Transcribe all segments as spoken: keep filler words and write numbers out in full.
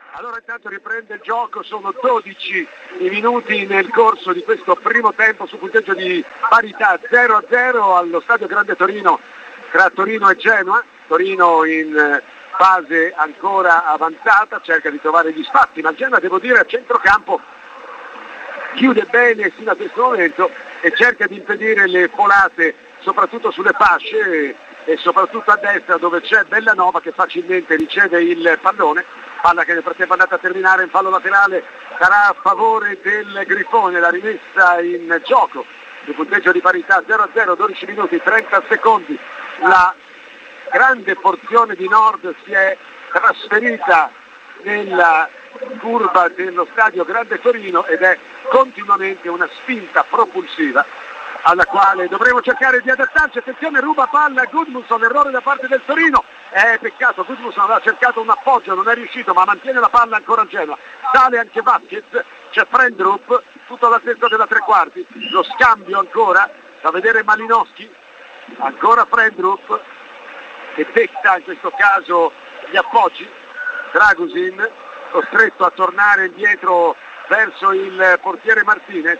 Allora intanto riprende il gioco, sono dodici i minuti nel corso di questo primo tempo su punteggio di parità zero a zero allo Stadio Grande Torino tra Torino e Genoa. Torino in fase ancora avanzata, cerca di trovare gli spazi, ma Genoa, devo dire, a centrocampo chiude bene fino a questo momento e cerca di impedire le folate soprattutto sulle fasce e soprattutto a destra dove c'è Bellanova che facilmente riceve il pallone, palla che nel frattempo è andata a terminare in fallo laterale, sarà a favore del Grifone, la rimessa in gioco il punteggio di parità zero a zero, dodici minuti trenta secondi. La grande porzione di Nord si è trasferita nella curva dello Stadio Grande Torino ed è continuamente una spinta propulsiva alla quale dovremo cercare di adattarci. Attenzione, ruba palla Gudmundsson, errore da parte del Torino, è peccato, Gudmundsson aveva cercato un appoggio, non è riuscito, ma mantiene la palla ancora a Genoa, sale anche Vasquez, c'è Frendrup, tutto all'altezza della tre quarti, lo scambio ancora, da vedere Malinowski, ancora Frendrup che detta in questo caso gli appoggi, Dragusin costretto a tornare indietro verso il portiere Martinez,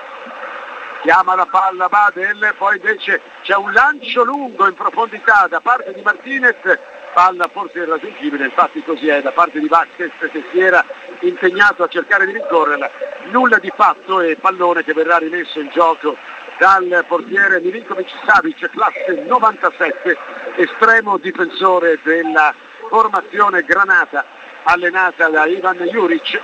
chiama la palla Badel, poi invece c'è un lancio lungo in profondità da parte di Martinez, palla forse irraggiungibile, infatti così è, da parte di Vasquez che si era impegnato a cercare di rincorrerla, nulla di fatto e pallone che verrà rimesso in gioco dal portiere Milinkovic Savic, classe novantasette, estremo difensore della formazione granata allenata da Ivan Juric,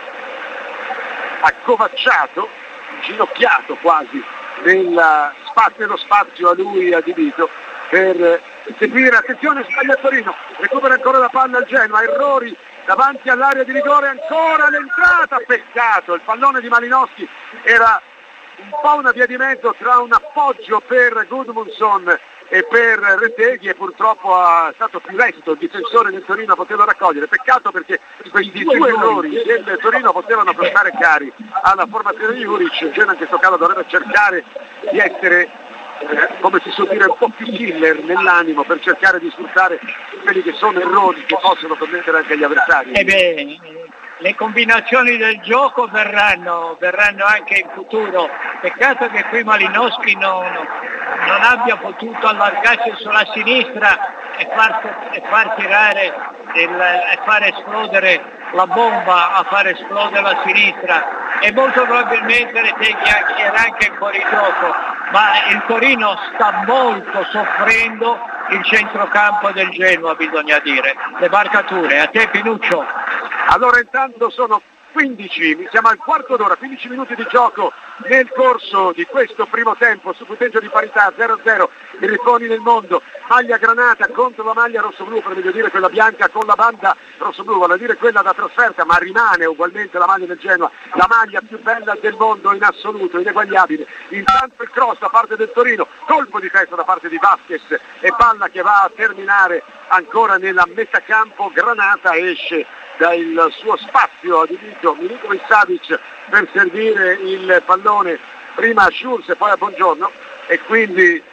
accovacciato, ginocchiato quasi nella spazio, nello spazio a lui adibito per seguire. Attenzione, sbaglia Torino, recupera ancora la palla al Genoa, errori davanti all'area di rigore, ancora l'entrata, peccato, il pallone di Malinowski era un po' una via di mezzo tra un appoggio per Gudmundsson e per Reteghi e purtroppo è stato più lesto il difensore del Torino a poterlo raccogliere, peccato perché questi due errori del Torino potevano portare cari alla formazione di Juric. Il Genoa in questo caso dovrebbe cercare di essere eh, come si suol dire un po' più killer nell'animo per cercare di sfruttare quelli che sono errori che possono permettere anche agli avversari. E bene, le combinazioni del gioco verranno, verranno anche in futuro, peccato che qui Malinowski non, non abbia potuto allargarsi sulla sinistra e far, e far tirare il, e far esplodere la bomba, a far esplodere la sinistra, e molto probabilmente Reteghi era anche in fuorigioco, ma il Torino sta molto soffrendo il centrocampo del Genoa, bisogna dire, le marcature. A te Pinuccio. Allora intanto sono quindici, siamo al quarto d'ora, quindici minuti di gioco nel corso di questo primo tempo su punteggio di parità zero a zero, i Grifoni nel mondo, maglia granata contro la maglia rossoblu, per meglio dire quella bianca con la banda rossoblu, vale a dire quella da trasferta, ma rimane ugualmente la maglia del Genoa, la maglia più bella del mondo in assoluto, ineguagliabile. Intanto il cross da parte del Torino, colpo di testa da parte di Vasquez e palla che va a terminare ancora nella metà campo, granata esce dal suo spazio adibito Milinkovic Savic per servire il pallone prima a Schulz e poi a Buongiorno, e quindi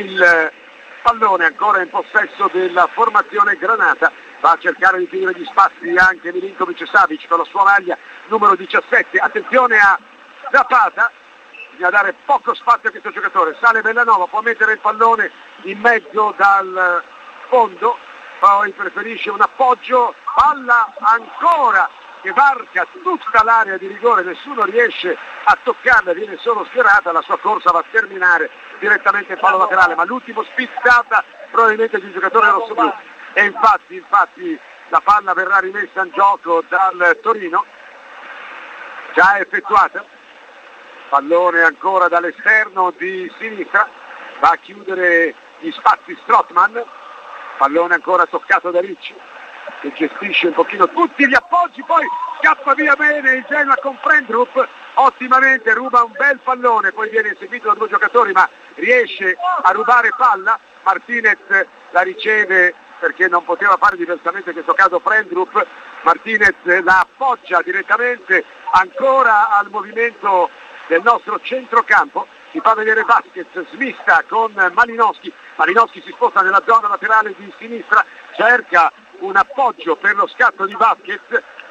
il pallone ancora in possesso della formazione granata, va a cercare di finire gli spazi anche Milinkovic Savic con la sua maglia numero diciassette. Attenzione a Zapata, bisogna dare poco spazio a questo giocatore, sale Bellanova, può mettere il pallone in mezzo dal fondo, poi preferisce un appoggio, palla ancora che varca tutta l'area di rigore, nessuno riesce a toccarla, viene solo schierata, la sua corsa va a terminare direttamente in fallo laterale, ma l'ultimo spizzata probabilmente di un giocatore rossoblu, e infatti, infatti la palla verrà rimessa in gioco dal Torino, già effettuata, pallone ancora dall'esterno di sinistra, va a chiudere gli spazi Strootman, pallone ancora toccato da Ricci che gestisce un pochino tutti gli appoggi, poi scappa via bene il Genoa con Frendrup, ottimamente ruba un bel pallone, poi viene inseguito da due giocatori ma riesce a rubare palla, Martinez la riceve perché non poteva fare diversamente in questo caso Frendrup, Martinez la appoggia direttamente ancora al movimento del nostro centrocampo, si fa vedere Vasquez, smista con Malinowski, Malinowski si sposta nella zona laterale di sinistra, cerca un appoggio per lo scatto di Vasquez,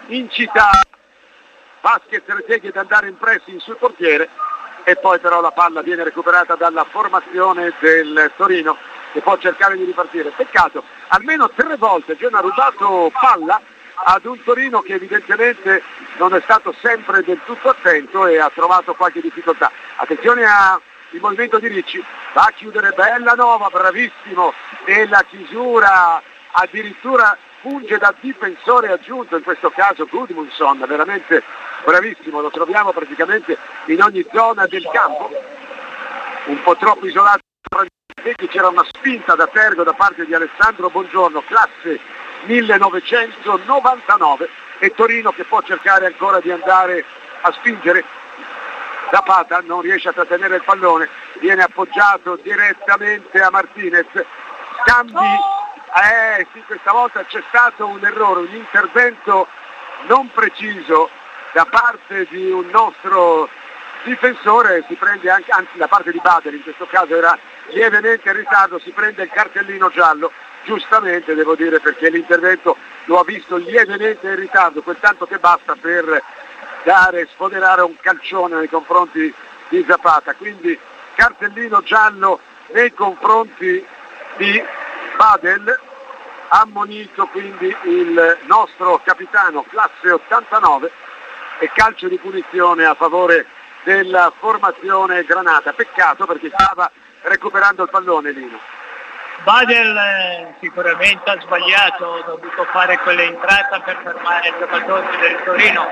incita Vasquez Retegui ad andare in pressing sul portiere, e poi però la palla viene recuperata dalla formazione del Torino, che può cercare di ripartire. Peccato, almeno tre volte Genoa ha rubato palla ad un Torino che evidentemente non è stato sempre del tutto attento e ha trovato qualche difficoltà. Attenzione al movimento di Ricci, va a chiudere Bellanova, bravissimo nella chiusura, addirittura funge da difensore aggiunto, in questo caso Gudmundsson, veramente bravissimo, lo troviamo praticamente in ogni zona del campo, un po' troppo isolato. C'era una spinta da Tergo da parte di Alessandro Bongiorno, classe millenovecentonovantanove, e Torino che può cercare ancora di andare a spingere. Zapata non riesce a trattenere il pallone, viene appoggiato direttamente a Martinez, scambi, eh sì, questa volta c'è stato un errore, un intervento non preciso da parte di un nostro difensore, si prende anche, anzi da parte di Bader in questo caso era lievemente in ritardo, si prende il cartellino giallo, giustamente devo dire, perché l'intervento lo ha visto lievemente in ritardo, quel tanto che basta per dare, sfoderare un calcione nei confronti di Zapata, quindi cartellino giallo nei confronti di Badel, ammonito quindi il nostro capitano classe ottantanove, e calcio di punizione a favore della formazione granata. Peccato perché stava recuperando il pallone Lino. Badel eh, sicuramente ha sbagliato, ha dovuto fare quell'entrata per fermare il giocatore del Torino,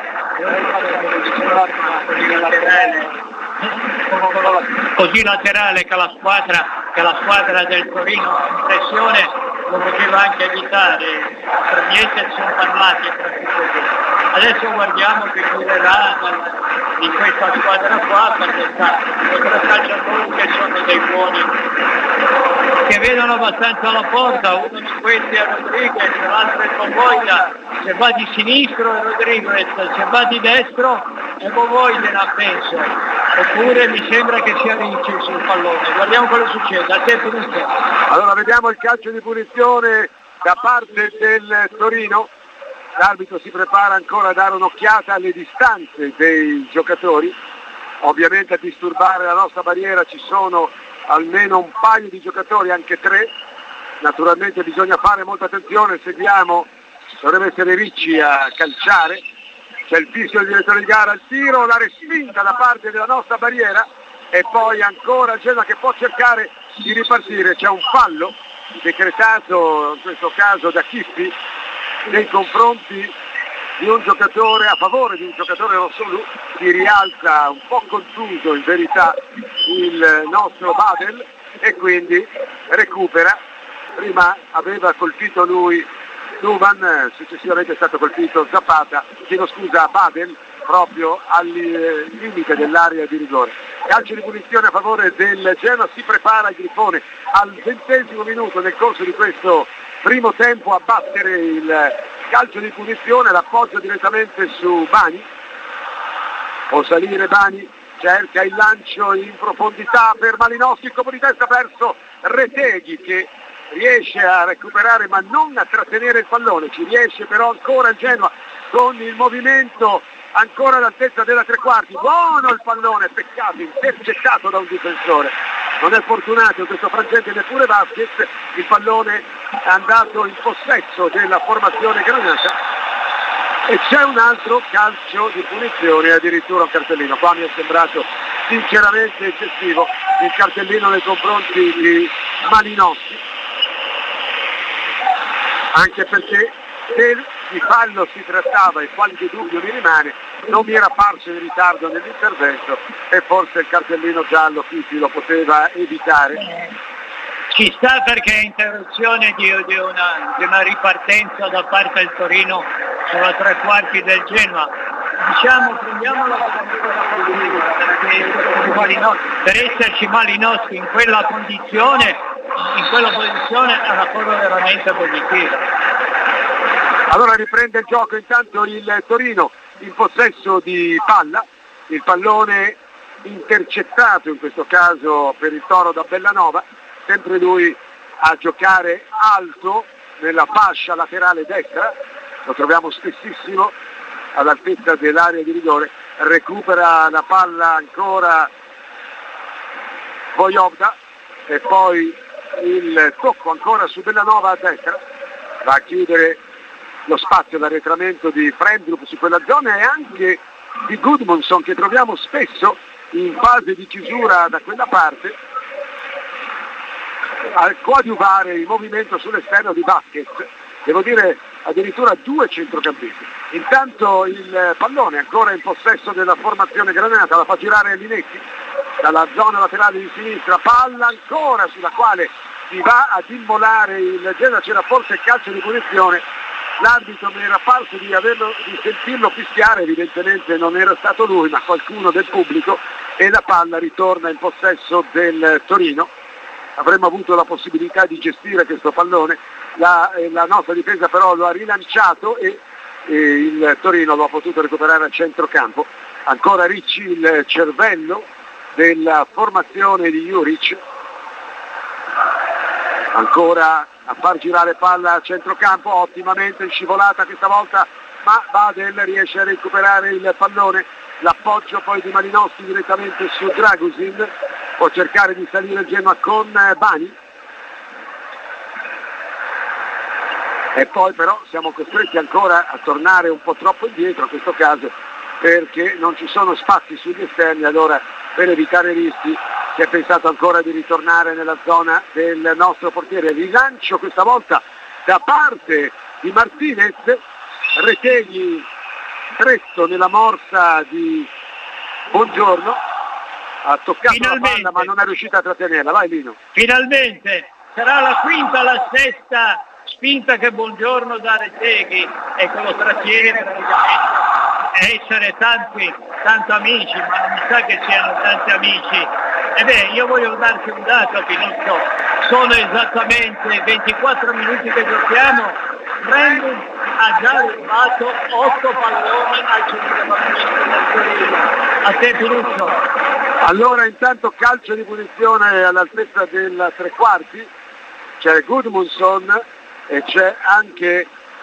così laterale che la squadra, che la squadra del Torino in pressione lo poteva anche evitare, per niente sono parlati. Adesso guardiamo che durerà di questa squadra qua, perché sta tre calciatori che sono dei buoni, che vedono abbastanza la porta, uno di questi è Rodriguez, l'altro è Bovoida, se va di sinistro è Rodriguez, se va di destro è Bovoida, penso, oppure mi sembra che sia Ricci sul pallone. Guardiamo cosa succede, a te finisce. Allora vediamo il calcio di punizione da parte del Torino. L'arbitro si prepara ancora a dare un'occhiata alle distanze dei giocatori, ovviamente a disturbare la nostra barriera ci sono almeno un paio di giocatori, anche tre, naturalmente bisogna fare molta attenzione, seguiamo, dovrebbe essere Ricci a calciare, c'è il fischio del direttore di gara, il tiro, la respinta da parte della nostra barriera, e poi ancora Genoa che può cercare di ripartire, c'è un fallo decretato in questo caso da Chiffi nei confronti di un giocatore, a favore di un giocatore rossoblu, si rialza un po' contuso in verità il nostro Badel e quindi recupera. Prima aveva colpito lui Duvan, successivamente è stato colpito Zapata, chiedo scusa Badel, proprio al limite dell'area di rigore. Calcio di punizione a favore del Genoa, si prepara il Grifone al ventesimo minuto nel corso di questo primo tempo a battere il calcio di punizione, l'appoggio direttamente su Bani, può salire Bani, cerca il lancio in profondità per Malinowski, il colpo di testa verso Retegui che riesce a recuperare ma non a trattenere il pallone, ci riesce però ancora il Genoa con il movimento ancora all'altezza della tre quarti, buono il pallone, peccato, intercettato da un difensore, non è fortunato in questo frangente neppure Vasquez, il pallone è andato in possesso della formazione granata e c'è un altro calcio di punizione, addirittura un cartellino, qua mi è sembrato sinceramente eccessivo il cartellino nei confronti di Malinowski, anche perché se di fallo si trattava e qualche dubbio mi rimane, non mi era parso in ritardo nell'intervento e forse il cartellino giallo Chiffi lo poteva evitare. Ci sta perché è interruzione di, di, una, di una ripartenza da parte del Torino sulla tre quarti del Genoa. Diciamo, prendiamola per esserci Malinowski in quella condizione, in quella posizione è una cosa veramente positiva. Allora riprende il gioco intanto il Torino in possesso di palla, il pallone intercettato in questo caso per il Toro da Bellanova, sempre lui a giocare alto nella fascia laterale destra, lo troviamo spessissimo all'altezza dell'area di rigore, recupera la palla ancora Vojovda e poi il tocco ancora su Bellanova a destra, va a chiudere lo spazio d'arretramento di Frendrup su quella zona e anche di Gudmundsson, che troviamo spesso in fase di chiusura da quella parte a coadiuvare il movimento sull'esterno di Vasquez, devo dire addirittura due centrocampisti. Intanto il pallone ancora in possesso della formazione Granata, la fa girare Linetti dalla zona laterale di sinistra, palla ancora sulla quale si va ad immolare il Genoa, c'era forse calcio di punizione, l'arbitro mi era parso di, averlo, di sentirlo fischiare, evidentemente non era stato lui ma qualcuno del pubblico, e la palla ritorna in possesso del Torino. Avremmo avuto la possibilità di gestire questo pallone, la, la nostra difesa però lo ha rilanciato e, e il Torino lo ha potuto recuperare a centrocampo. Ancora Ricci, il cervello della formazione di Juric, ancora a far girare palla a centrocampo, ottimamente in scivolata questa volta, ma Badel riesce a recuperare il pallone, l'appoggio poi di Malinowski direttamente su Dragusin, può cercare di salire il Genoa con Bani e poi però siamo costretti ancora a tornare un po' troppo indietro in questo caso perché non ci sono spazi sugli esterni, allora per evitare rischi si è pensato ancora di ritornare nella zona del nostro portiere. Rilancio questa volta da parte di Martinez, Retegui stretto nella morsa di Buongiorno, ha toccato finalmente la palla ma non è riuscita a trattenerla. Vai Lino. Finalmente sarà la quinta, la sesta spinta che Buongiorno dà Retegui e che lo trattiene praticamente. Essere tanti, tanti amici, ma non mi sa che siano tanti amici. E beh, io voglio darti un dato, Pinuccio, sono esattamente ventiquattro minuti che giochiamo, Brandon ha già rubato otto palloni al centrocampista del Torino. A te Pinuccio. Allora intanto calcio di punizione all'altezza del tre quarti, c'è Gudmundsson e c'è anche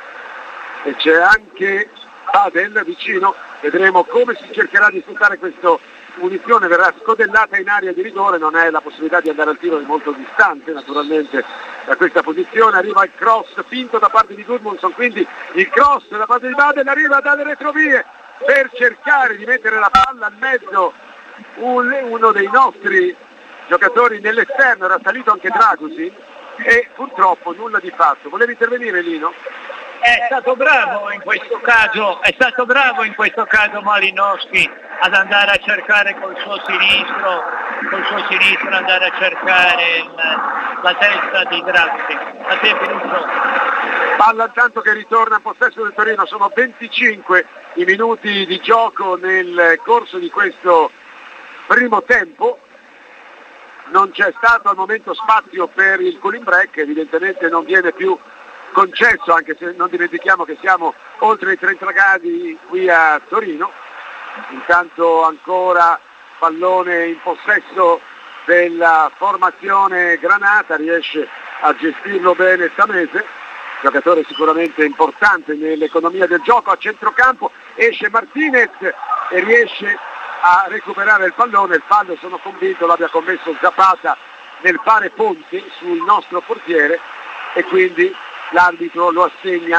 e c'è anche Badel vicino, vedremo come si cercherà di sfruttare questa punizione, verrà scodellata in area di rigore, non è la possibilità di andare al tiro di molto distante naturalmente da questa posizione, arriva il cross finto da parte di Gudmundsson, quindi il cross da parte di Badel arriva dalle retrovie per cercare di mettere la palla al mezzo, un, uno dei nostri giocatori nell'esterno, era salito anche Dragusin e purtroppo nulla di fatto. Volevi intervenire Lino? È stato bravo in questo caso, è stato bravo in questo caso Malinowski ad andare a cercare col suo sinistro, col suo sinistro andare a cercare il, la testa di Draghi. A te Pinuccio. Palla intanto che ritorna in possesso del Torino, sono venticinque i minuti di gioco nel corso di questo primo tempo. Non c'è stato al momento spazio per il cooling break, evidentemente non viene più concesso, anche se non dimentichiamo che siamo oltre i trenta gradi qui a Torino. Intanto ancora pallone in possesso della formazione Granata, riesce a gestirlo bene Tamese, giocatore sicuramente importante nell'economia del gioco. A centrocampo esce Martinez e riesce a recuperare il pallone, il fallo sono convinto l'abbia commesso Zapata nel fare ponte sul nostro portiere e quindi l'arbitro lo assegna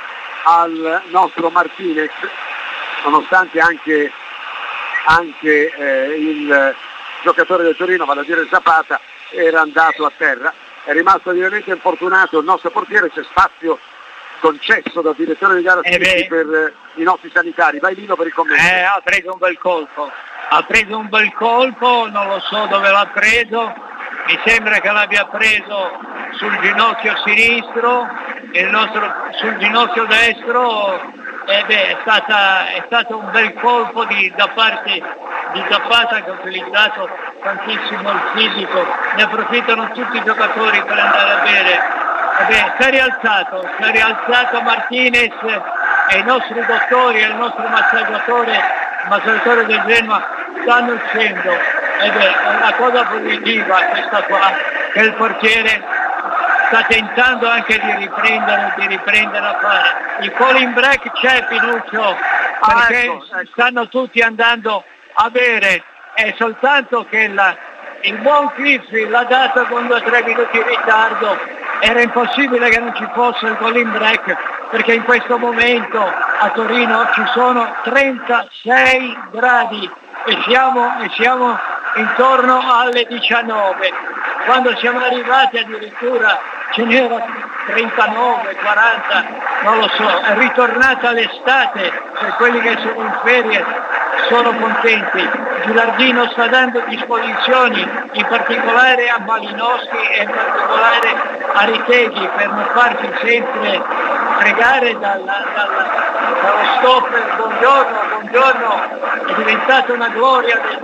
al nostro Martinez, nonostante anche, anche eh, il giocatore del Torino, vale a dire Zapata, era andato a terra. È rimasto veramente infortunato il nostro portiere, c'è spazio concesso dal direttore di gara eh per eh, i nostri sanitari. Vai Lino per il commento. Eh, ha preso un bel colpo, ha preso un bel colpo, non lo so dove l'ha preso, mi sembra che l'abbia preso sul ginocchio sinistro, il nostro, sul ginocchio destro, e beh, è, stata, è stato un bel colpo di, da parte di Zapata che ha utilizzato tantissimo il fisico, ne approfittano tutti i giocatori per andare a bere. E beh, si è rialzato, si è rialzato Martinez e i nostri dottori e il nostro massaggiatore, il massaggiatore del Genoa stanno uscendo. E beh, è una cosa positiva questa qua, che il portiere sta tentando anche di riprendere, di riprendere a fare. Il calling break c'è Pinuccio, perché ecco, ecco. stanno tutti andando a bere, è soltanto che la, il buon Chiffi l'ha data con due o tre minuti di ritardo, era impossibile che non ci fosse il goal in break, perché in questo momento a Torino ci sono trentasei gradi e siamo, e siamo intorno alle diciannove. Quando siamo arrivati addirittura ce n'era trentanove, quaranta, non lo so, è ritornata l'estate, per quelli che sono in ferie sono contenti. Gilardino sta dando disposizioni, in particolare a Malinowski e in particolare a Riteghi, per non farsi sempre fregare dalla, dalla, dallo stopper. Buongiorno, buongiorno, è diventata una gloria del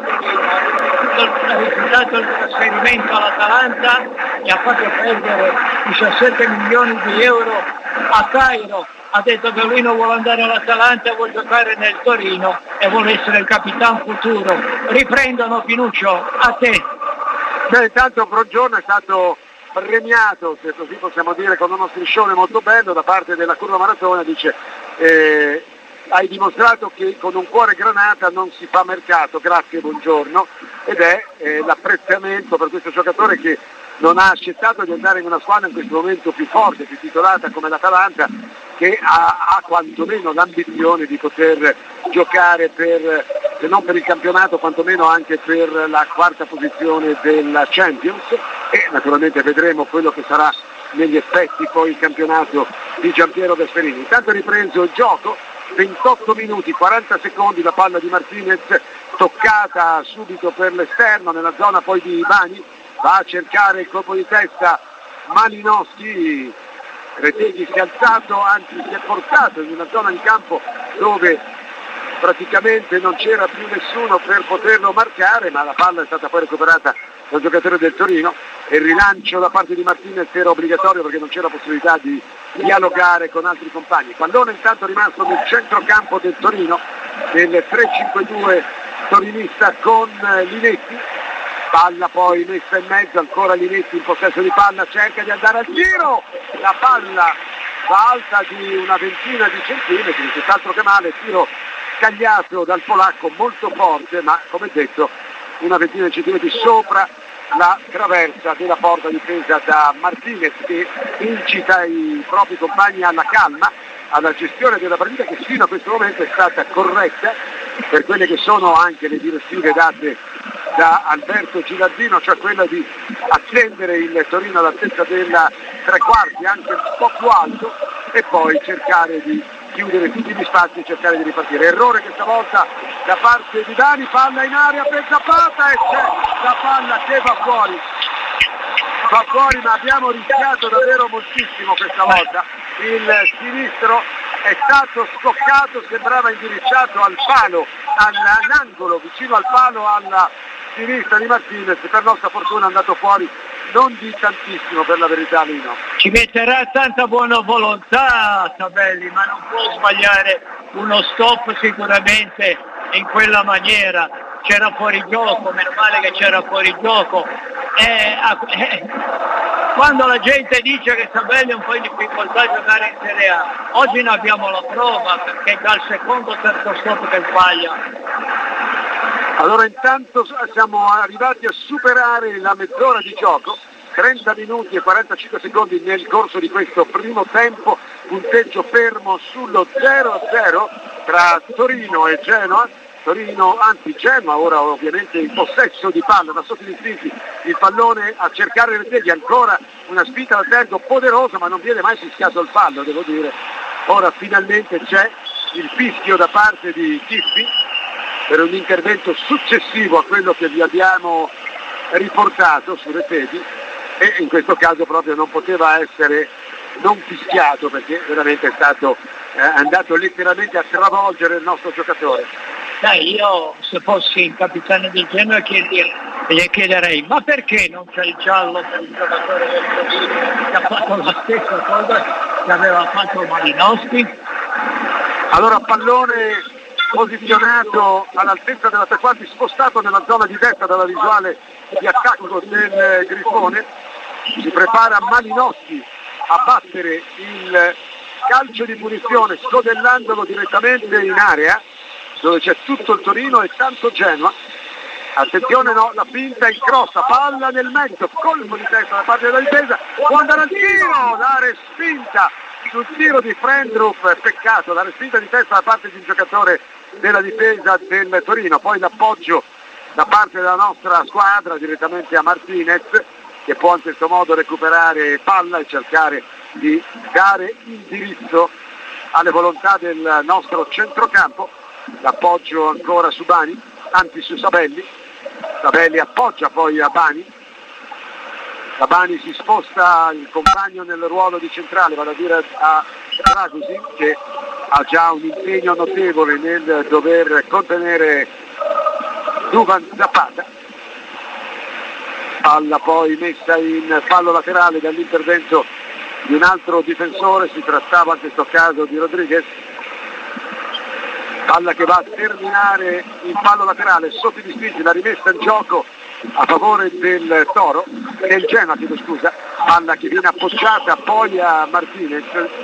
Torino, ha rifiutato il trasferimento all'Atalanta e ha fatto perdere diciassette milioni di euro a Cairo. Ha detto che lui non vuole andare all'Atalanta, vuole giocare nel Torino e vuole essere il capitano futuro. Riprendono, Pinuccio, a te. Beh, intanto Buongiorno è stato premiato, se così possiamo dire, con uno striscione molto bello da parte della Curva Maratona. Dice eh, hai dimostrato che con un cuore granata non si fa mercato, grazie, buongiorno, ed è eh, l'apprezzamento per questo giocatore che non ha accettato di andare in una squadra in questo momento più forte, più titolata come l'Atalanta, che ha, ha quantomeno l'ambizione di poter giocare per, se non per il campionato, quantomeno anche per la quarta posizione della Champions, e naturalmente vedremo quello che sarà negli effetti poi il campionato di Giampiero Gasperini. Intanto è ripreso il gioco, ventotto minuti, quaranta secondi, la palla di Martinez toccata subito per l'esterno nella zona poi di Bani, va a cercare il colpo di testa Malinowski. Reteghi si è alzato, anzi si è portato in una zona di campo dove praticamente non c'era più nessuno per poterlo marcare, ma la palla è stata poi recuperata dal giocatore del Torino e il rilancio da parte di Martinez era obbligatorio perché non c'era possibilità di dialogare con altri compagni. Pallone intanto rimasto nel centrocampo del Torino, nel tre cinque due torinista con Linetti. Palla poi messa in mezzo, ancora Linetti in possesso di palla, cerca di andare al tiro, la palla va alta di una ventina di centimetri, tutt'altro che male, tiro scagliato dal polacco molto forte, ma come detto una ventina di centimetri sopra la traversa della porta difesa da Martinez, che incita i propri compagni alla calma, alla gestione della partita che fino a questo momento è stata corretta per quelle che sono anche le direttive date da Alberto Gilardino, cioè quella di attendere il Torino all'altezza della tre quarti, anche un po' più alto, e poi cercare di chiudere tutti gli spazi e cercare di ripartire. Errore questa volta da parte di Dani, palla in aria per Zapata e c'è la palla che va fuori. Va fuori, ma abbiamo rischiato davvero moltissimo questa volta. Il sinistro è stato scoccato, sembrava indirizzato al palo, all'angolo, vicino al palo alla sinistra di Martinez, per nostra fortuna è andato fuori non di tantissimo, per la verità, Lino. Ci metterà tanta buona volontà Sabelli, ma non può sbagliare uno stop sicuramente in quella maniera. C'era fuori gioco, meno male che c'era fuori gioco. Eh, eh, quando la gente dice che Sabelli è un po' in difficoltà a giocare in Serie A, oggi ne abbiamo la prova, perché dal secondo o terzo stop che sbaglia. Allora intanto siamo arrivati a superare la mezz'ora di gioco, trenta minuti e quarantacinque secondi nel corso di questo primo tempo, punteggio fermo sullo zero a zero tra Torino e Genoa. Torino, anzi Genoa ora ovviamente in possesso di palla da sotto i distretti, il pallone a cercare Reteghi, ancora una spinta da terzo poderosa, ma non viene mai fischiato il fallo, devo dire. Ora finalmente c'è il fischio da parte di Chiffi per un intervento successivo a quello che vi abbiamo riportato su Reteghi, e in questo caso proprio non poteva essere non fischiato, perché veramente è stato eh, andato letteralmente a travolgere il nostro giocatore. Dai, io se fossi il capitano del Genoa gli chiederei: ma perché non c'è il giallo per il giocatore del Torino che ha fatto la stessa cosa che aveva fatto Malinowski? Allora pallone posizionato all'altezza della tre quarti, spostato nella zona di destra dalla visuale di attacco del Grifone. Si prepara Malinowski a battere il calcio di punizione scodellandolo direttamente in area. dove c'è tutto il Torino e tanto Genoa. Attenzione, no, la finta in crossa, palla nel mezzo, colpo di testa da parte della difesa, può andare al tiro, la respinta sul tiro di Frendrup, peccato, la respinta di testa da parte di un giocatore della difesa del Torino. Poi l'appoggio da parte della nostra squadra direttamente a Martinez, che può in questo modo recuperare palla e cercare di dare indirizzo alle volontà del nostro centrocampo. L'appoggio ancora su Bani, anzi su Sabelli. Sabelli appoggia poi a Bani. Da Bani si sposta il compagno nel ruolo di centrale, vale a dire a Ragusin, che ha già un impegno notevole nel dover contenere Duvan Zapata. Palla poi messa in fallo laterale dall'intervento di un altro difensore, si trattava in questo caso di Rodriguez. Palla che va a terminare in fallo laterale sotto i distinti, la rimessa in gioco a favore del Toro, del Genoa, chiedo scusa. Palla che viene appoggiata poi a Martinez.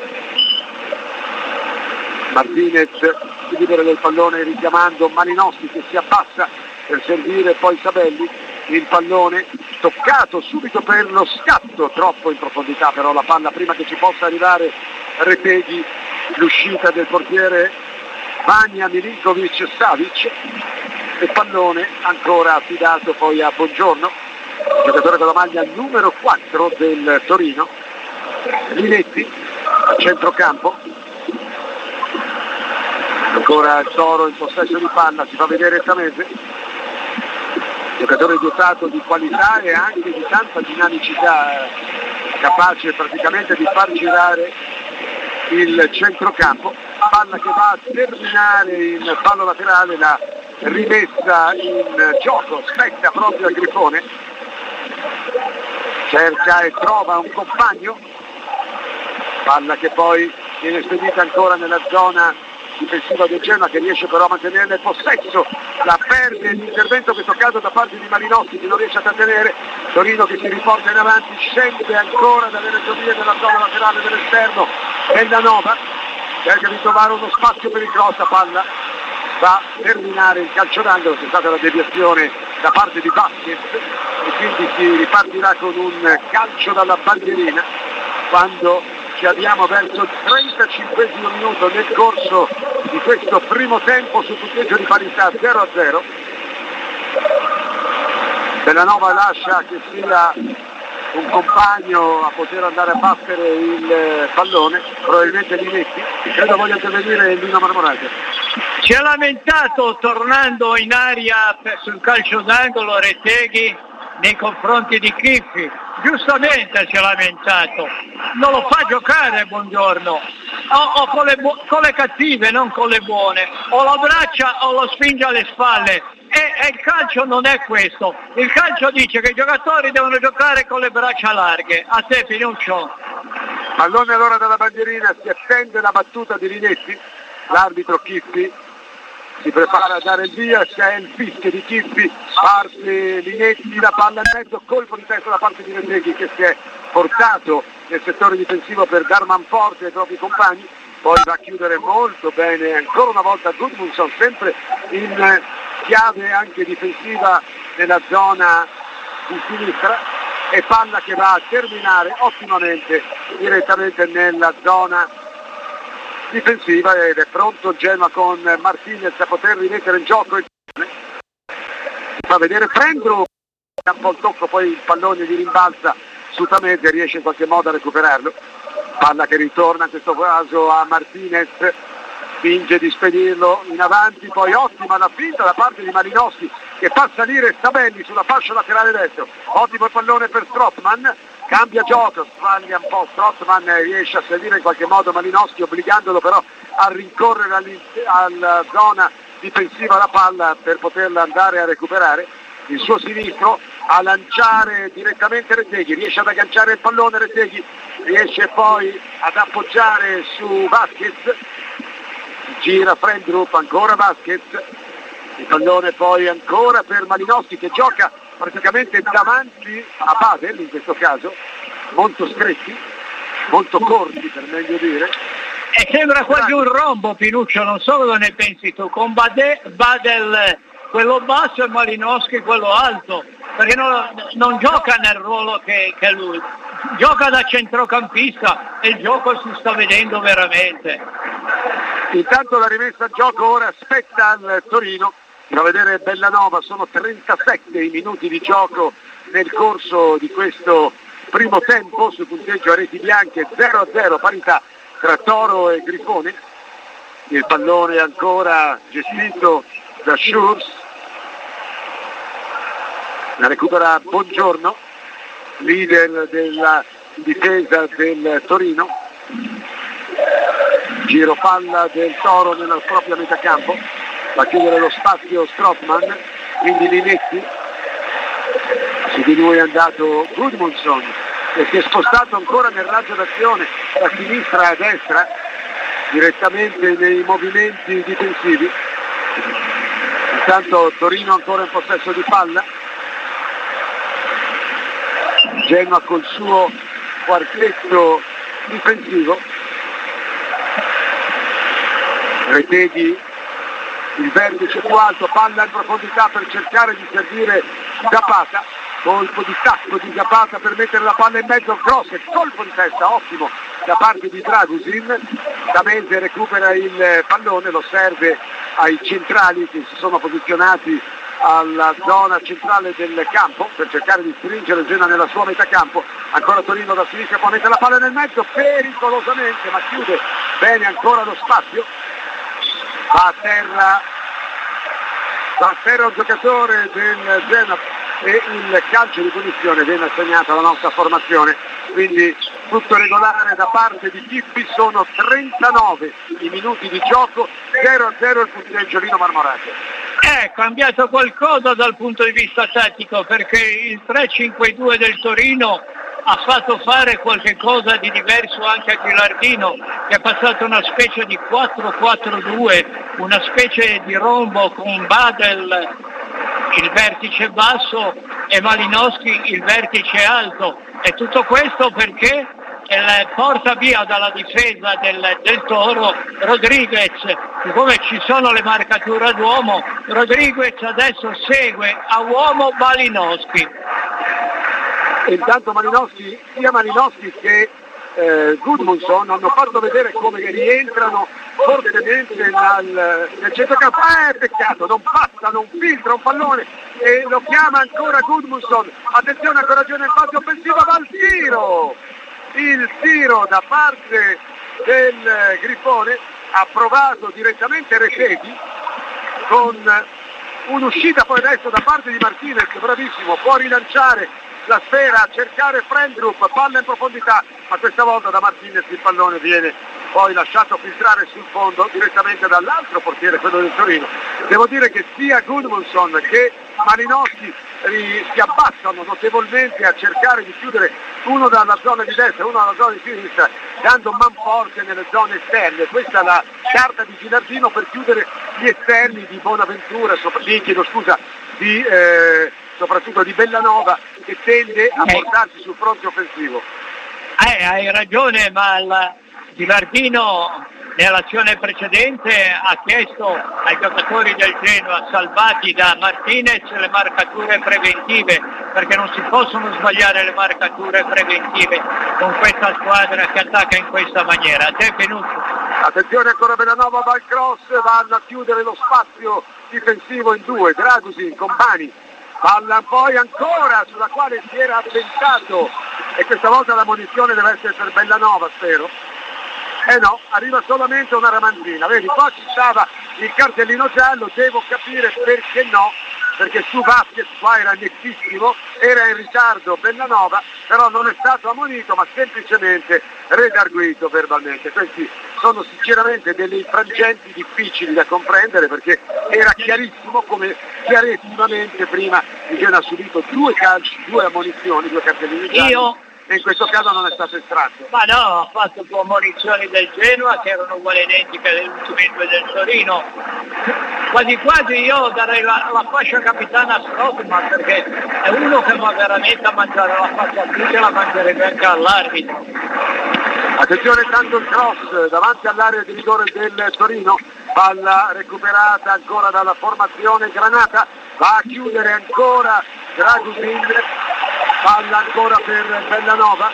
Martinez si libera del pallone richiamando Malinowski, che si abbassa per servire poi Sabelli. Il pallone toccato subito per lo scatto, troppo in profondità però la palla prima che ci possa arrivare Reteghi. L'uscita del portiere Vanja Milinkovic Savic, e pallone ancora affidato poi a Buongiorno, giocatore con la maglia numero quattro del Torino. Linetti a centrocampo, ancora il Toro in possesso di palla, si fa vedere Tamese, giocatore dotato di qualità e anche di tanta dinamicità, capace praticamente di far girare il centrocampo. Palla che va a terminare in fallo laterale, la rimessa in gioco spetta proprio al Grifone, cerca e trova un compagno, palla che poi viene spedita ancora nella zona difensiva del Genoa, che riesce però a mantenere il possesso, la perde l'intervento in questo caso da parte di Malinowski, che non riesce a trattenere. Torino che si riporta in avanti, scende ancora dalle regionie nella zona laterale dell'esterno della Nova, cerca di trovare uno spazio per il cross, a palla va a terminare il calcio d'angolo, c'è stata la deviazione da parte di Vasquez e quindi si ripartirà con un calcio dalla bandierina quando ci avviamo verso il trentacinquesimo minuto nel corso di questo primo tempo su punteggio di parità zero a zero. Bellanova lascia che sia un compagno a poter andare a battere il pallone, probabilmente Linetti, credo voglia intervenire Lino Marmorante. Si è lamentato tornando in aria sul calcio d'angolo Reteghi nei confronti di Chiffi, giustamente si è lamentato, non lo fa giocare Buongiorno, o, o con, le bu- con le cattive, non con le buone, o lo abbraccia o lo spinge alle spalle. E, e il calcio non è questo, il calcio dice che i giocatori devono giocare con le braccia larghe. A te Pinuccio. Pallone allora dalla bandierina, si attende la battuta di Linetti, l'arbitro Chiffi si prepara a dare il via, c'è il fischio di Chiffi, parte Linetti, la palla in mezzo, colpo di testa da parte di Reteghi che si è portato nel settore difensivo per dar manforte ai propri compagni, poi va a chiudere molto bene ancora una volta Gudmundsson, sempre in chiave anche difensiva nella zona di sinistra, e palla che va a terminare ottimamente direttamente nella zona difensiva, ed è pronto il Genoa con Martinez a poter rimettere in gioco il fa vedere Frendrup, un po' il tocco, poi il pallone di rimbalza su Tamese, riesce in qualche modo a recuperarlo, palla che ritorna in questo caso a Martinez, finge di spedirlo in avanti, poi ottima la finta da parte di Malinowski che fa salire Sabelli sulla fascia laterale destro, ottimo il pallone per Strootman, cambia gioco, sbaglia un po' Strootman, riesce a salire in qualche modo Malinowski obbligandolo però a rincorrere alla zona difensiva la palla per poterla andare a recuperare. Il suo sinistro a lanciare direttamente Reteghi, riesce ad agganciare il pallone Reteghi, riesce poi ad appoggiare su Vasquez, gira Frendrup, ancora Vasquez, il pallone poi ancora per Malinowski che gioca praticamente davanti a Badel in questo caso, molto stretti, molto corti per meglio dire, E sembra quasi un rombo, Pinuccio, non so cosa ne pensi tu, con Bade, Badel quello basso e Malinowski quello alto, perché non, non gioca nel ruolo che, che lui, gioca da centrocampista e il gioco si sta vedendo veramente. Intanto la rimessa a gioco ora spetta al Torino, da vedere Bellanova, sono trentasette i minuti di gioco nel corso di questo primo tempo, sul punteggio a reti bianche zero a zero, parità tra Toro e Grifone. Il pallone ancora gestito da Schurz, la recupera Bongiorno, leader della difesa del Torino. Giro palla del Toro nella propria metà campo, va a chiudere lo spazio Strootman, quindi Linetti, su di lui è andato Gudmundsson e si è spostato ancora nel raggio d'azione da sinistra a destra, direttamente nei movimenti difensivi. Intanto Torino ancora in possesso di palla, Genoa col suo quartetto difensivo, Reteghi il vertice più alto, palla in profondità per cercare di servire Zapata, colpo di tacco di Zapata per mettere la palla in mezzo, cross e colpo di testa ottimo da parte di Dragusin. Damese recupera il pallone, lo serve ai centrali che si sono posizionati alla zona centrale del campo per cercare di stringere Genoa nella sua metà campo. Ancora Torino da sinistra, può mettere la palla nel mezzo pericolosamente, ma chiude bene ancora lo spazio. Va a terra, va a terra un giocatore del Genoa e il calcio di punizione viene assegnato alla nostra formazione, quindi tutto regolare da parte di Pippi. Sono trentanove i minuti di gioco, zero a zero il punteggio Lino Marmorato. È cambiato qualcosa dal punto di vista tattico, perché il tre cinque due del Torino ha fatto fare qualche cosa di diverso anche a Gilardino, che è passato una specie di quattro quattro due, una specie di rombo con Badel il vertice basso e Malinowski il vertice alto, e tutto questo perché porta via dalla difesa del, del Toro Rodriguez. Siccome ci sono le marcature ad uomo, Rodriguez adesso segue a uomo Malinowski. E intanto Malinowski, sia Malinowski che eh, Gudmundsson hanno fatto vedere come rientrano fortemente nel, nel centrocampo. Eh, peccato, non passa, non filtra un pallone e lo chiama ancora Gudmundsson. Attenzione, ancora giù nel fase offensiva, va il tiro! Il tiro da parte del Grifone, ha provato direttamente Reteghi con un'uscita poi adesso da parte di Martinez, bravissimo, può rilanciare la sfera, cercare Frendrup, palla in profondità, ma questa volta da Martinez il pallone viene poi lasciato filtrare sul fondo direttamente dall'altro portiere, quello del Torino. Devo dire che sia Gudmundsson che Malinowski si abbassano notevolmente a cercare di chiudere, uno dalla zona di destra, uno dalla zona di sinistra, dando manforte nelle zone esterne. Questa è la carta di Gilardino per chiudere gli esterni di Bonaventura, sopra, di, chiedo scusa, di, eh, soprattutto di Bellanova, che tende a portarsi sul fronte offensivo. Eh, hai ragione, ma il Gilardino nell'azione precedente ha chiesto ai giocatori del Genoa salvati da Martinez le marcature preventive, perché non si possono sbagliare le marcature preventive con questa squadra che attacca in questa maniera. Te Pinuccio. Attenzione ancora Bellanova, va il cross, vanno a chiudere lo spazio difensivo in due, Dragusin con Bani, palla poi ancora sulla quale si era avventato, e questa volta la munizione deve essere per Bellanova, spero. Eh no, arriva solamente una ramanzina, vedi, qua ci stava il cartellino giallo, devo capire perché no, perché su Vasquez qua era nettissimo, era in ritardo Bellanova, però non è stato ammonito, ma semplicemente redarguito verbalmente. Questi sono sinceramente delle infrangenti difficili da comprendere, perché era chiarissimo, come chiarissimamente prima il Genoa ha subito due calci, due ammonizioni, due cartellini gialli. Io... e in questo caso non è stato estratto. Ma no, ha fatto due ammonizioni del Genoa che erano uguali identiche alle ultime due del Torino. Quasi quasi io darei la, la fascia capitana a Strootman, perché è uno che va veramente a mangiare la fascia qui, che la mangerebbe anche all'arbitro. Attenzione, tanto il cross davanti all'area di rigore del Torino, palla recuperata ancora dalla formazione granata, va a chiudere ancora Dragusin, palla ancora per Bellanova,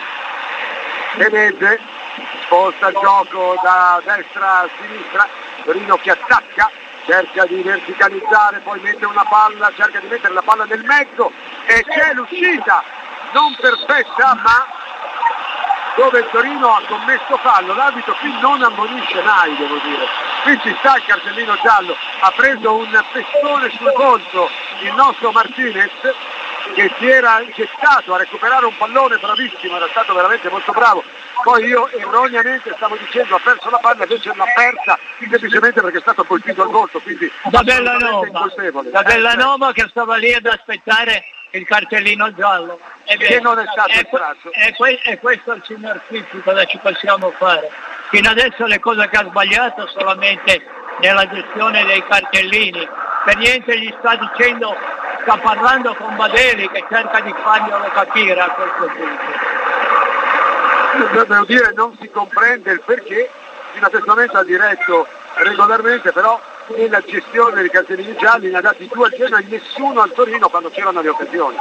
Tenese sposta il gioco da destra a sinistra, Torino che attacca, cerca di verticalizzare, poi mette una palla, cerca di mettere la palla nel mezzo e c'è l'uscita, non perfetta ma dove il Torino ha commesso fallo. L'arbitro qui non ammonisce mai, devo dire, qui ci sta il cartellino giallo, ha preso un pestone sul volto il nostro Martinez che si era gettato a recuperare un pallone, bravissimo, era stato veramente molto bravo, poi io erroneamente stavo dicendo ha perso la palla, invece l'ha persa semplicemente perché è stato colpito al volto, quindi da Bellanova, da Bellanova che stava lì ad aspettare il cartellino giallo e che non è stato e, e, que- e questo è il signor Pippi, cosa ci possiamo fare? Fino adesso le cose che ha sbagliato solamente nella gestione dei cartellini, per niente gli sta dicendo, sta parlando con Badeli che cerca di farglielo capire a questo punto. Devo dire non si comprende il perché, fino a questo momento ha diretto regolarmente, però nella gestione dei cartellini gialli ne ha dati due al Genoa e nessuno al Torino quando c'erano le occasioni.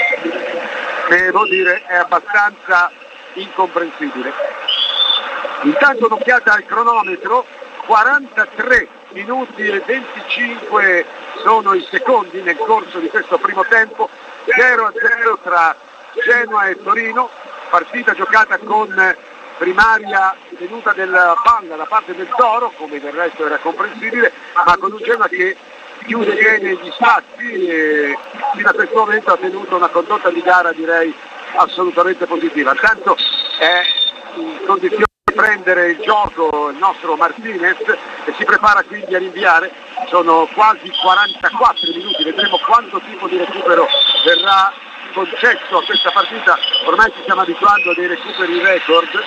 Devo dire è abbastanza incomprensibile. Intanto un'occhiata al cronometro, quarantatré minuti e venticinque sono i secondi nel corso di questo primo tempo, zero a zero tra Genoa e Torino, partita giocata con primaria tenuta della palla da parte del Toro, come del resto era comprensibile, ma con un Genoa che chiude bene gli spazi e fino a questo momento ha tenuto una condotta di gara direi assolutamente positiva. Tanto è in condizione di prendere il gioco il nostro Martinez e si prepara quindi a rinviare, sono quasi quarantaquattro minuti, vedremo quanto tipo di recupero verrà concesso a questa partita, ormai ci stiamo abituando a dei recuperi record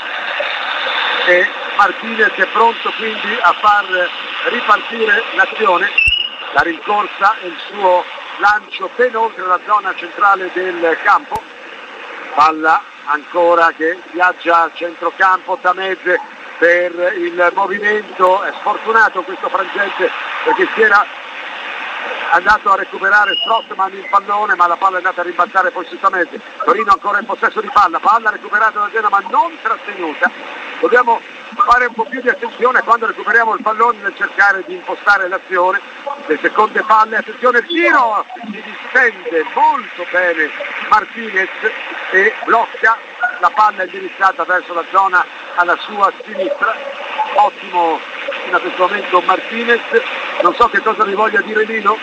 e Martinez è pronto quindi a far ripartire l'azione, la rincorsa e il suo lancio ben oltre la zona centrale del campo, palla ancora che viaggia a centrocampo, Tameze per il movimento, è sfortunato questo frangente perché si era andato a recuperare Strottman il pallone ma la palla è andata a rimbalzare poi su Tameze. Torino ancora in possesso di palla, palla recuperata da Genoa ma non trattenuta, dobbiamo fare un po' più di attenzione quando recuperiamo il pallone nel cercare di impostare l'azione, le seconde palle, attenzione il tiro, si distende molto bene Martinez e blocca la palla indirizzata verso la zona alla sua sinistra, ottimo fino a questo momento Martinez, non so che cosa vi voglia dire Lino.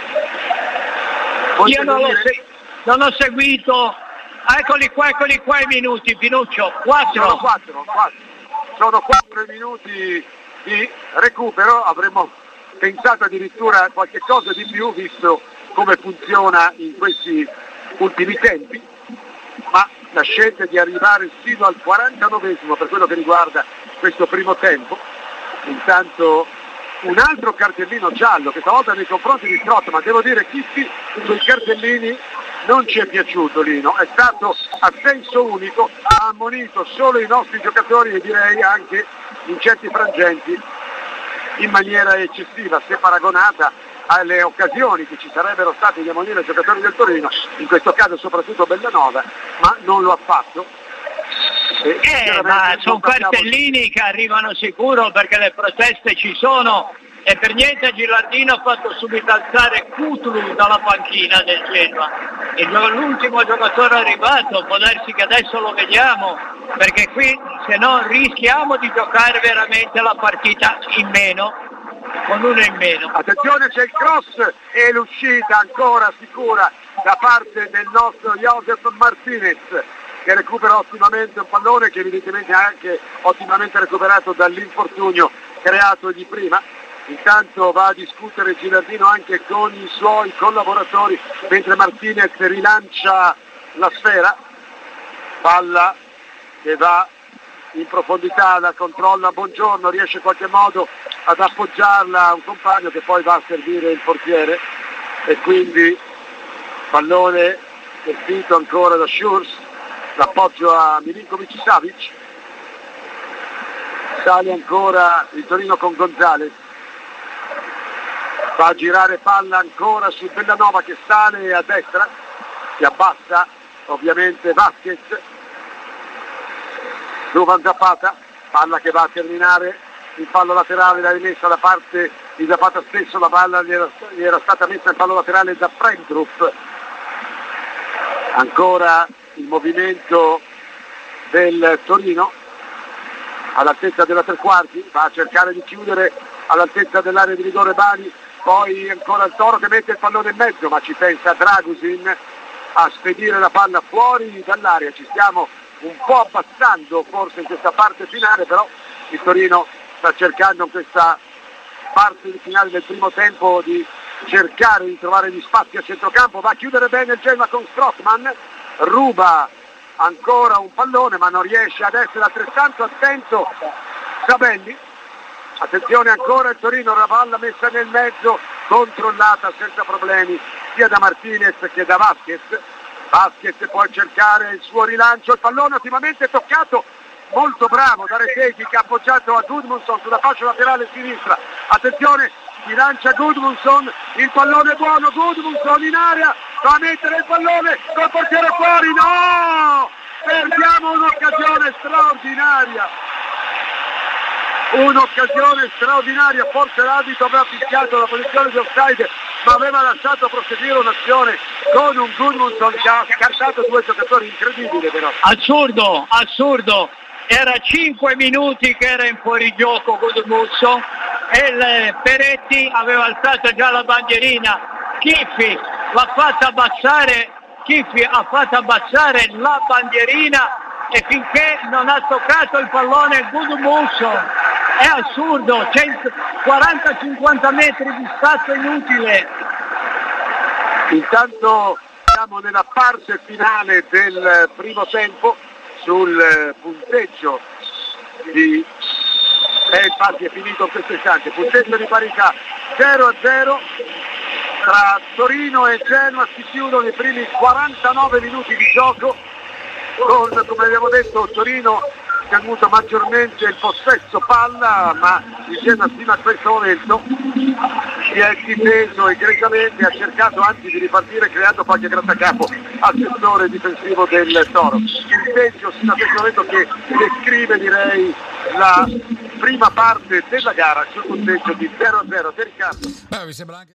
Io non, dire? Se- non ho seguito, eccoli qua, eccoli qua i minuti, Pinuccio, quattro. Sono quattro, quattro. Sono quattro minuti di recupero, avremmo pensato addirittura a qualche cosa di più visto come funziona in questi ultimi tempi, ma la scelta di arrivare sino al quarantanovesimo per quello che riguarda questo primo tempo. Intanto un altro cartellino giallo, che stavolta nei confronti di Strottman, devo dire Chiffi sui cartellini non ci è piaciuto Lino, è stato a senso unico, ha ammonito solo i nostri giocatori e direi anche in certi frangenti in maniera eccessiva se paragonata alle occasioni che ci sarebbero state di ammonire i giocatori del Torino, in questo caso soprattutto Bellanova, ma non lo ha fatto. E eh, ma sono cartellini che arrivano sicuro perché le proteste ci sono e per niente Gilardino ha fatto subito alzare Cutlu dalla panchina del Genoa, e l'ultimo giocatore arrivato, può darsi che adesso lo vediamo perché qui se no rischiamo di giocare veramente la partita in meno, con uno in meno. Attenzione, c'è il cross e l'uscita ancora sicura da parte del nostro Josef Martinez che recupera ottimamente un pallone che evidentemente ha anche ottimamente recuperato dall'infortunio creatogli prima. Intanto va a discutere Gilardino anche con i suoi collaboratori mentre Martinez rilancia la sfera, palla che va in profondità, la controlla Buongiorno, riesce in qualche modo ad appoggiarla a un compagno che poi va a servire il portiere e quindi pallone gestito ancora da Schurz, l'appoggio a Milinkovic Savic, Sale ancora il Torino con Gonzalez, fa girare palla ancora su Bellanova che sale a destra, si abbassa ovviamente Vasquez, Duvan Zapata, palla che va a terminare il fallo laterale, la rimessa da parte di Zapata stesso, la palla gli era, gli era stata messa in fallo laterale da Frendrup. Ancora il movimento del Torino all'altezza della tre quarti, va a cercare di chiudere all'altezza dell'area di rigore Bani, poi ancora il Toro che mette il pallone in mezzo, ma ci pensa Dragusin a spedire la palla fuori dall'area. Ci stiamo un po' abbassando forse in questa parte finale, però il Torino sta cercando in questa parte di finale del primo tempo di cercare di trovare gli spazi a centrocampo, va a chiudere bene il Genoa con Strootman, ruba ancora un pallone ma non riesce ad essere altrettanto attento Sabelli. Attenzione ancora il Torino, la palla messa nel mezzo, controllata senza problemi sia da Martinez che da Vasquez. Vasquez può cercare il suo rilancio, il pallone ottimamente toccato, molto bravo da Retegui che ha appoggiato a Gudmundsson sulla fascia laterale sinistra. Attenzione, si lancia Gudmundsson, il pallone è buono, Gudmundsson in area, va a mettere il pallone col portiere fuori, no! Perdiamo un'occasione straordinaria, un'occasione straordinaria, forse l'arbitro aveva fischiato la posizione di offside ma aveva lasciato proseguire un'azione con un Gudmundsson che ha scartato due giocatori, incredibile però. Assurdo, assurdo, era cinque minuti che era in fuorigioco Gudmundsson e il Peretti aveva alzato già la bandierina, Chiffi l'ha fatta abbassare, Chiffi ha fatto abbassare la bandierina e finché non ha toccato il pallone Gudmundsson, è assurdo, quaranta cinquanta metri di spazio inutile. Intanto siamo nella parte finale del primo tempo, sul punteggio di eh, infatti è finito in questo istante, punteggio di parità zero a zero tra Torino e Genoa. Si chiudono i primi quarantanove minuti di gioco con, come abbiamo detto, Torino che ha avuto maggiormente il possesso palla, ma il Genoa fino a questo momento si è difeso egregiamente, ha cercato anzi di ripartire creando qualche grattacapo al settore difensivo del Toro. Il peggio fino a questo momento che descrive, direi, la prima parte della gara sul punteggio di zero a zero. Te Riccardo. Beh, mi sembra anche...